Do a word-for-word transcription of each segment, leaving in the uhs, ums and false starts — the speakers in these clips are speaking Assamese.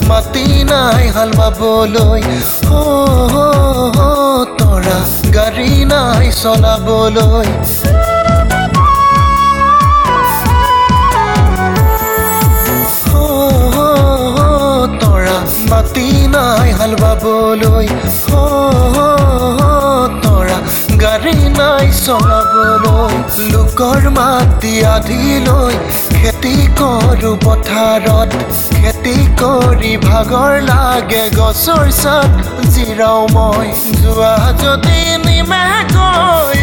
মাটি নাই হাল বাবলৈ ও তৰা গাড়ী নাই চলাবলৈ তৰা মাটি নাই হাল বাবলৈ ও তৰা গাড়ী নাই চলাবলৈ লোকৰ মাটি আধি লৈ খেতি কৰো পথাৰত খেতি কৰি ভাগৰ লাগে গছৰ ছাট জিৰাও মই যোৱা যদি নিমেকৈ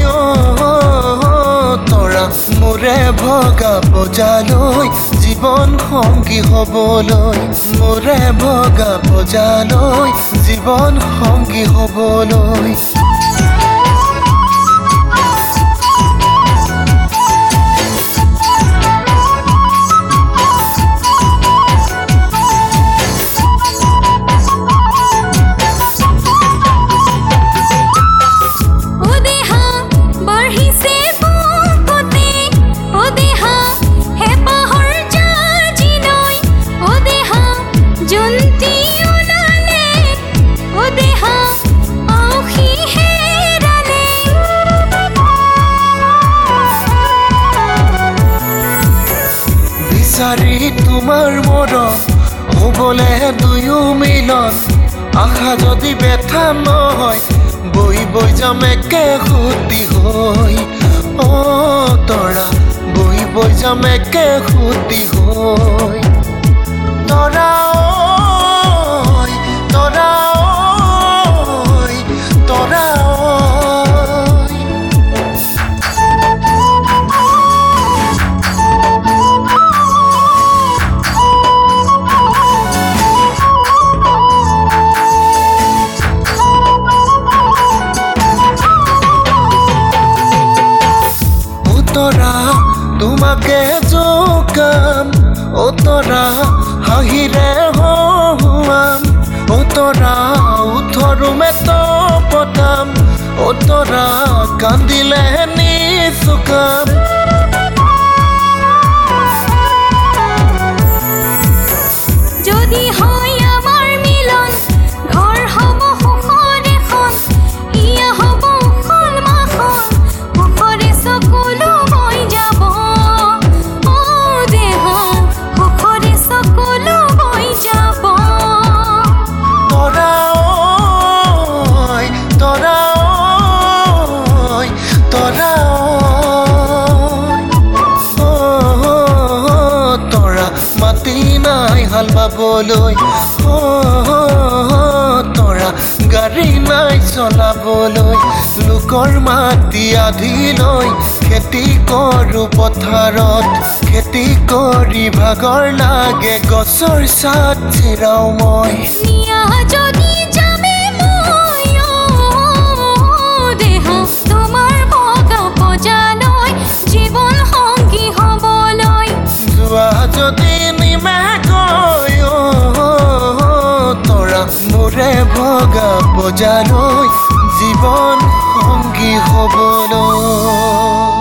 তৰা মোৰে ভগা বজালৈ জীৱন সংগী হ'বলৈ মোৰে ভগা বজালৈ জীৱন সংগী হ'বলৈ বিচাৰি তোমাৰ মৰম হ'বলে দুয়ো মিলন আশা যদি ব্যথা নহয় বৈ বৈ যাম একে সুতি হৈ অ তৰা বৈ বৈ যাম একে সুতি হৈ তৰা ঐ তৰা ঐ তৰা তৰা তোমাকে জোকাম ও তৰা হাঁহিৰে হহুৱাম ও তৰা উঠৰুমে তপতাম ও তৰা কান্দিলে নিচুকাম যদি হয় আমাৰ মিলন ঘৰ হ'ব সুখৰ এখন ইয়া হ'ব উখল মাখল সুখৰে সকলো মাটি নাই হাল বাবলৈ ও তৰা গাড়ী নাই চলাবলৈ লোকৰ মাটি আধি লৈ খেতি কৰো পথাৰত খেতি কৰি ভাগৰ লাগে গছৰ ছাট জিৰাও মই যদি যামে মই দেহ তোমাৰ ভগা বজালৈ জীৱন সংগী হ'বলৈ যোৱা যদি মোৰে ভগা বজালৈ জীৱন সংগী হ'বলৈ